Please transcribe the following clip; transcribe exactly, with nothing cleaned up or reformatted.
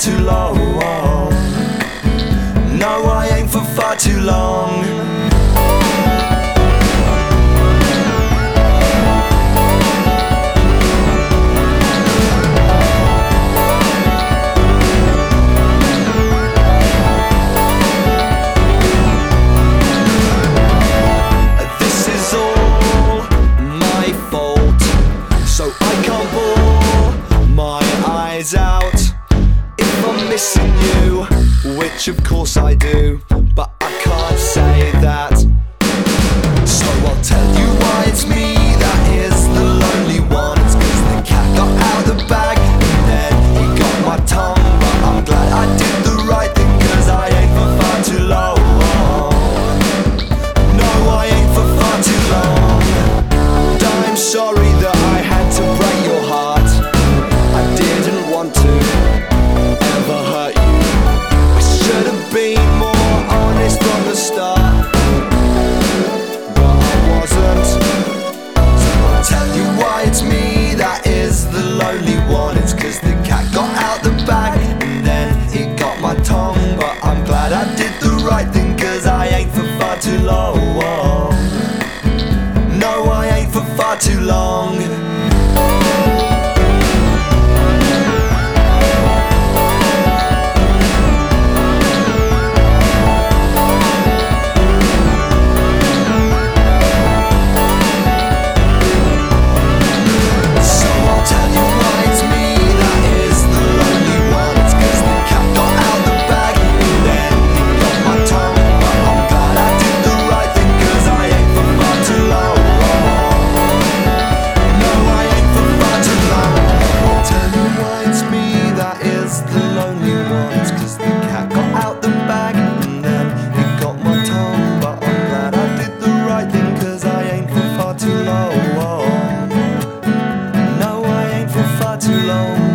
too long. No, I ain't for far too long. Out if I'm missing you, which of course I do, but I can't say that. So I'll tell you why it's me that is the lonely one. It's cause the cat got out the bag and then he got my tongue. But I'm glad I did the right thing, cause I ain't for far too long. No, I ain't for far too long. And I'm sorry that I had to break your heart. I didn't want to ever hurt you. I should have been more honest from the start, but I wasn't. So I'll tell you why it's me that is the lonely one. It's cause the cat got out the bag and then he got my tongue. But I'm glad I did the right thing, cause I ain't for far too long. No, I ain't for far too long. Too long.